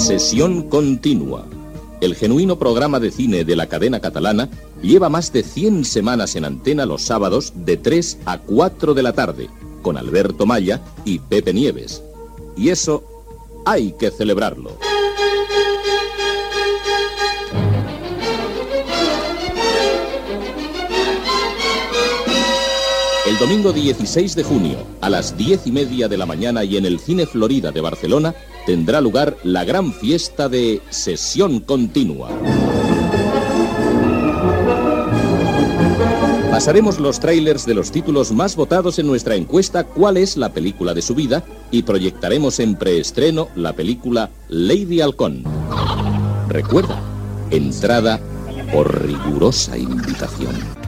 Sesión continua. El genuino programa de cine de la cadena catalana lleva más de 100 semanas en antena los sábados de 3 a 4 de la tarde, con Alberto Maya y Pepe Nieves. Y eso hay que celebrarlo. El domingo 16 de junio, a las 10:30 de la mañana y en el Cine Florida de Barcelona, tendrá lugar la gran fiesta de Sesión Continua. Pasaremos los tráilers de los títulos más votados en nuestra encuesta ¿Cuál es la película de su vida? Y proyectaremos en preestreno la película Lady Halcón. Recuerda, entrada por rigurosa invitación.